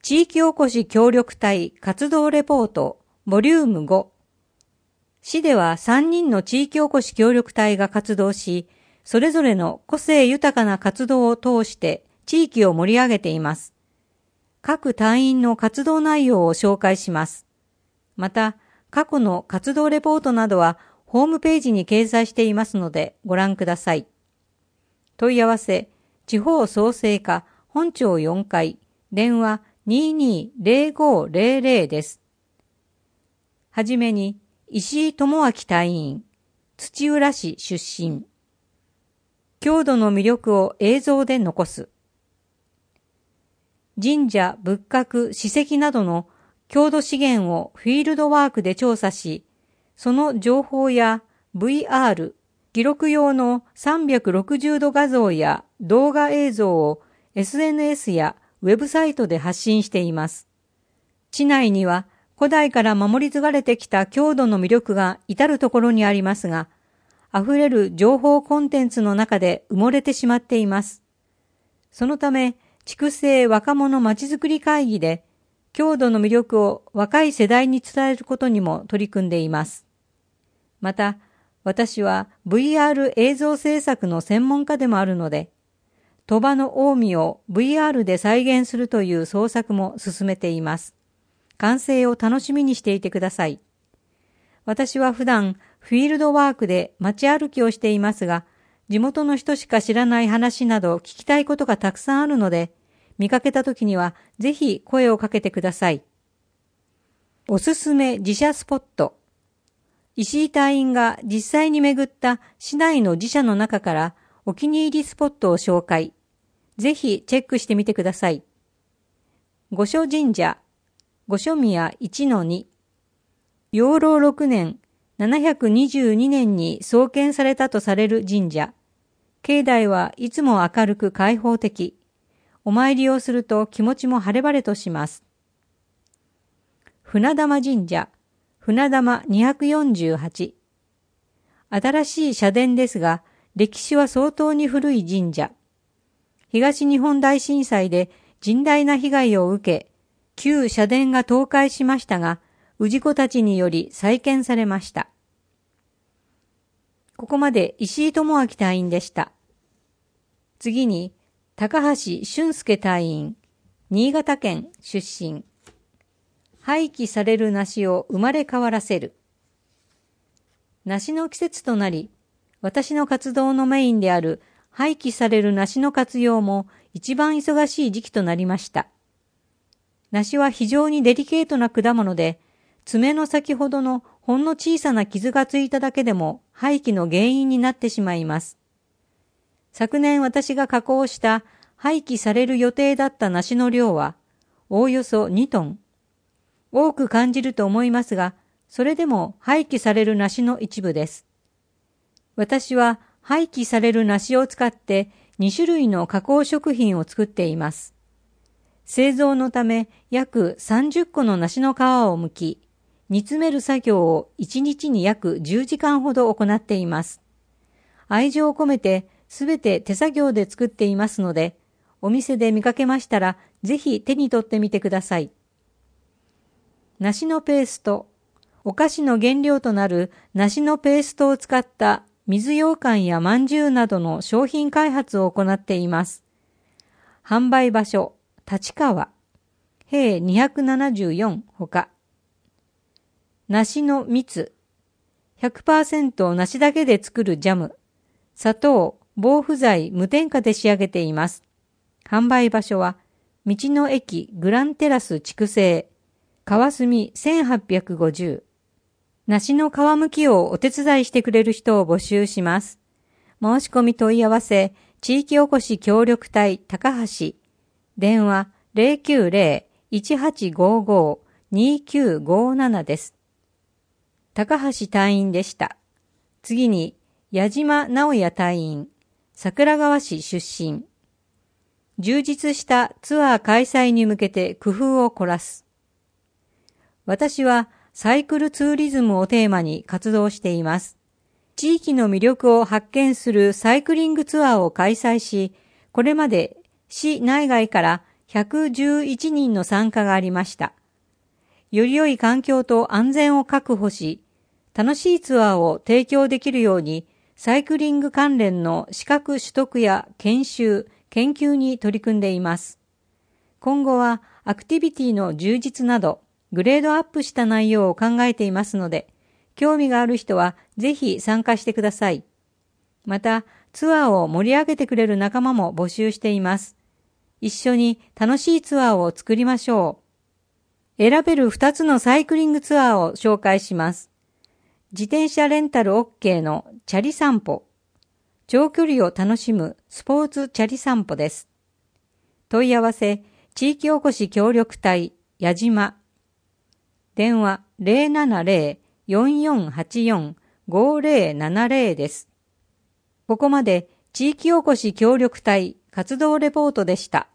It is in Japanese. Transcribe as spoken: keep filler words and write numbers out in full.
地域おこし協力隊活動レポートボリュームご。市ではさんにんの地域おこし協力隊が活動し、それぞれの個性豊かな活動を通して地域を盛り上げています。各隊員の活動内容を紹介します。また、過去の活動レポートなどはホームページに掲載していますのでご覧ください。問い合わせ、地方創生課本町よんかい、電話 にーにーぜろごぜろぜろ です。はじめに、石井智明隊員、土浦市出身。郷土の魅力を映像で残す。神社、仏閣、史跡などの郷土資源をフィールドワークで調査し、その情報や ブイアール、記録用のさんびゃくろくじゅうど画像や動画映像を エスエヌエス やウェブサイトで発信しています。市内には古代から守り継がれてきた郷土の魅力が至るところにありますが、溢れる情報コンテンツの中で埋もれてしまっています。そのため、筑西若者まちづくり会議で、郷土の魅力を若い世代に伝えることにも取り組んでいます。また、私は ブイアール 映像制作の専門家でもあるので、鳥羽の近江を ブイアール で再現するという創作も進めています。完成を楽しみにしていてください。私は普段フィールドワークで街歩きをしていますが、地元の人しか知らない話など聞きたいことがたくさんあるので、見かけたときにはぜひ声をかけてください。おすすめ自社スポット。石井隊員が実際に巡った市内の自社の中からお気に入りスポットを紹介。ぜひチェックしてみてください。御所神社、御所宮 いちのに。養老ろくねん、ななひゃくにじゅうにねんに創建されたとされる神社。境内はいつも明るく開放的。お参りをすると気持ちも晴れ晴れとします。船玉神社、船玉にひゃくよんじゅうはち。新しい社殿ですが、歴史は相当に古い神社。東日本大震災で甚大な被害を受け、旧社殿が倒壊しましたが、氏子たちにより再建されました。ここまで石井智明隊員でした。次に、高橋俊介隊員、新潟県出身。廃棄される梨を生まれ変わらせる。梨の季節となり、私の活動のメインである廃棄される梨の活用も一番忙しい時期となりました。梨は非常にデリケートな果物で、爪の先ほどのほんの小さな傷がついただけでも廃棄の原因になってしまいます。昨年私が加工した廃棄される予定だった梨の量はおおよそにトン。多く感じると思いますが、それでも廃棄される梨の一部です。私は廃棄される梨を使ってに種類の加工食品を作っています。製造のため約さんじゅっこの梨の皮を剥き、煮詰める作業をいちにちに約じゅうじかんほど行っています。愛情を込めてすべて手作業で作っていますので、お店で見かけましたらぜひ手に取ってみてください。梨のペースト。お菓子の原料となる梨のペーストを使った水羊羹やまんじゅうなどの商品開発を行っています。販売場所、立川、へいにひゃくななじゅうよんほか。梨の蜜、ひゃくパーセント 梨だけで作るジャム、砂糖、防腐剤無添加で仕上げています。販売場所は、道の駅グランテラス筑西、川澄せんはっぴゃくごじゅう。梨の皮むきをお手伝いしてくれる人を募集します。申し込み問い合わせ、地域おこし協力隊高橋。電話 ゼロきゅうゼロ いちはちごご にきゅうごなな です。高橋隊員でした。次に、矢島直也隊員、桜川市出身。充実したツアー開催に向けて工夫を凝らす。私はサイクルツーリズムをテーマに活動しています。地域の魅力を発見するサイクリングツアーを開催し、これまで市内外からひゃくじゅういちにんの参加がありました。より良い環境と安全を確保し、楽しいツアーを提供できるように、サイクリング関連の資格取得や研修、研究に取り組んでいます。今後はアクティビティの充実など、グレードアップした内容を考えていますので、興味がある人はぜひ参加してください。また、ツアーを盛り上げてくれる仲間も募集しています。一緒に楽しいツアーを作りましょう。選べるふたつのサイクリングツアーを紹介します。自転車レンタル OK のチャリ散歩。長距離を楽しむスポーツチャリ散歩です。問い合わせ、地域おこし協力隊、矢島。電話 ゼロななゼロ よんよんはちよん ごゼロななゼロ です。ここまで地域おこし協力隊活動レポートでした。